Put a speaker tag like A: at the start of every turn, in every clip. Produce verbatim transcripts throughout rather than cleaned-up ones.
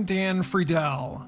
A: I'm Dan Friedel.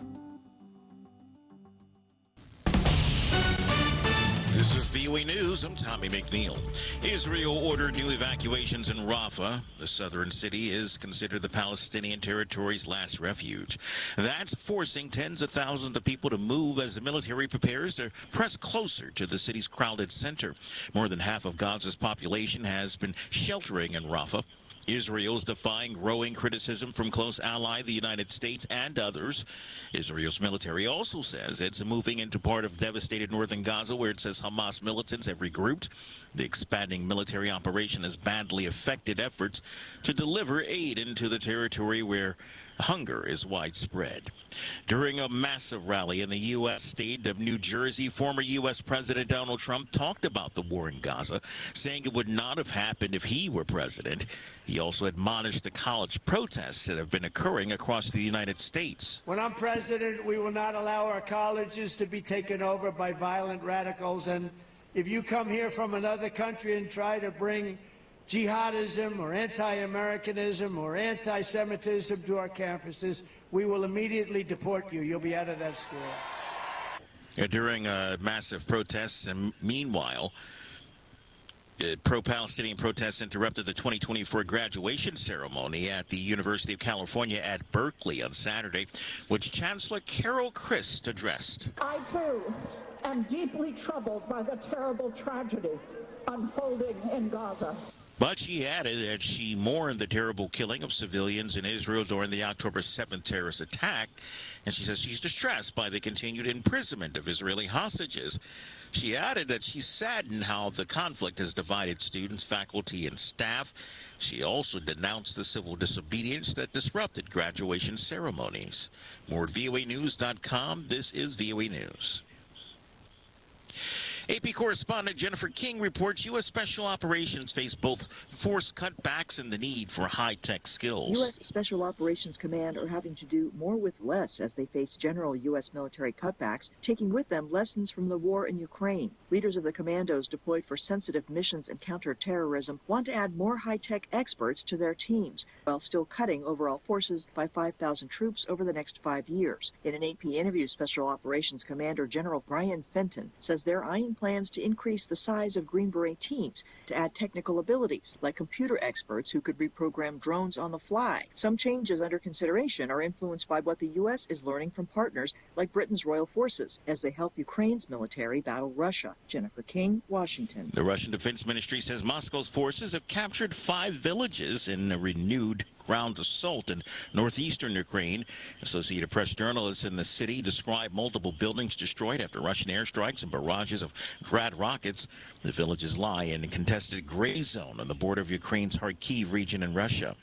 B: This is V O A News. I'm Tommy McNeil. Israel ordered new evacuations in Rafah. The southern city is considered the Palestinian territory's last refuge. That's forcing tens of thousands of people to move as the military prepares to press closer to the city's crowded center. More than half of Gaza's population has been sheltering in Rafah. Israel's defying growing criticism from close ally the United States and others. Israel's military also says it's moving into part of devastated northern Gaza, where it says Hamas militants have regrouped. The expanding military operation has badly affected efforts to deliver aid into the territory where hunger is widespread. During a massive rally in the U S state of New Jersey, former U S President Donald Trump talked about the war in Gaza, saying it would not have happened if he were president. He also admonished the college protests that have been occurring across the United States.
C: When I'm president, we will not allow our colleges to be taken over by violent radicals. And if you come here from another country and try to bring jihadism or anti-Americanism or anti-Semitism to our campuses, we will immediately deport you. You'll be out of that school.
B: During uh, massive protests, and meanwhile, uh, pro-Palestinian protests interrupted the twenty twenty-four graduation ceremony at the University of California at Berkeley on Saturday, which Chancellor Carol Christ addressed.
D: I, too, am deeply troubled by the terrible tragedy unfolding in Gaza.
B: But she added that she mourned the terrible killing of civilians in Israel during the October seventh terrorist attack, and she says she's distressed by the continued imprisonment of Israeli hostages. She added that she's saddened how the conflict has divided students, faculty, and staff. She also denounced the civil disobedience that disrupted graduation ceremonies. More at V O A News dot com. This is V O A News. A P correspondent Jennifer King reports U S Special Operations face both forced cutbacks and the need for high-tech skills.
E: U S Special Operations Command are having to do more with less as they face general U S military cutbacks, taking with them lessons from the war in Ukraine. Leaders of the commandos deployed for sensitive missions and counterterrorism want to add more high-tech experts to their teams, while still cutting overall forces by five thousand troops over the next five years. In an A P interview, Special Operations Commander General Brian Fenton says they're eyeing plans to increase the size of Green Beret teams to add technical abilities like computer experts who could reprogram drones on the fly. Some changes under consideration are influenced by what the U S is learning from partners like Britain's Royal Forces as they help Ukraine's military battle Russia. Jennifer King, Washington.
B: The Russian Defense Ministry says Moscow's forces have captured five villages in a renewed ground assault in northeastern Ukraine. Associated Press journalists in the city describe multiple buildings destroyed after Russian airstrikes and barrages of Grad rockets. The villages lie in a contested gray zone on the border of Ukraine's Kharkiv region in Russia.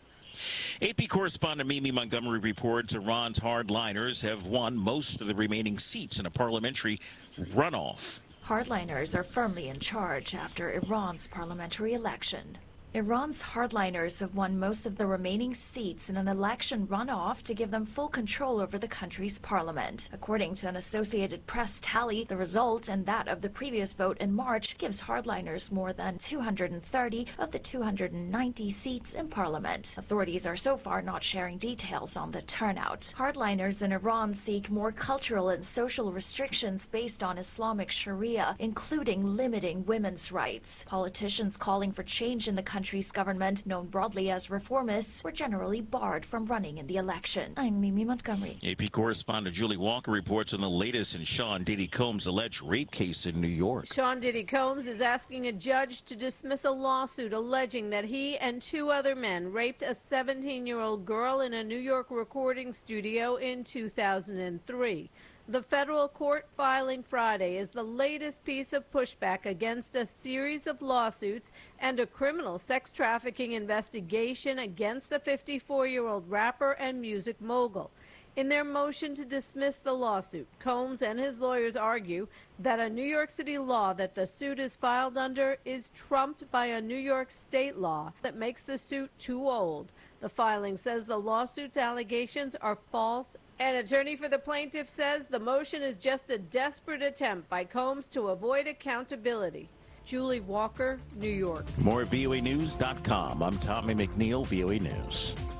B: A P correspondent Mimi Montgomery reports Iran's hardliners have won most of the remaining seats in a parliamentary runoff.
F: Hardliners are firmly in charge after Iran's parliamentary election. Iran's hardliners have won most of the remaining seats in an election runoff to give them full control over the country's parliament. According to an Associated Press tally, the result and that of the previous vote in March gives hardliners more than two hundred thirty of the two hundred ninety seats in parliament. Authorities are so far not sharing details on the turnout. Hardliners in Iran seek more cultural and social restrictions based on Islamic Sharia, including limiting women's rights. Politicians calling for change in the country country's government, known broadly as reformists, were generally barred from running in the election. I'm Mimi Montgomery.
B: A P correspondent Julie Walker reports on the latest in Sean Diddy Combs' alleged rape case in New York.
G: Sean Diddy Combs is asking a judge to dismiss a lawsuit alleging that he and two other men raped a seventeen-year-old girl in a New York recording studio in two thousand three. The federal court filing Friday is the latest piece of pushback against a series of lawsuits and a criminal sex trafficking investigation against the fifty-four-year-old rapper and music mogul. In their motion to dismiss the lawsuit, Combs and his lawyers argue that a New York City law that the suit is filed under is trumped by a New York state law that makes the suit too old. The filing says the lawsuit's allegations are false. An attorney for the plaintiff says the motion is just a desperate attempt by Combs to avoid accountability. Julie Walker, New York.
B: More at V O A News dot com. I'm Tommy McNeil, V O A News.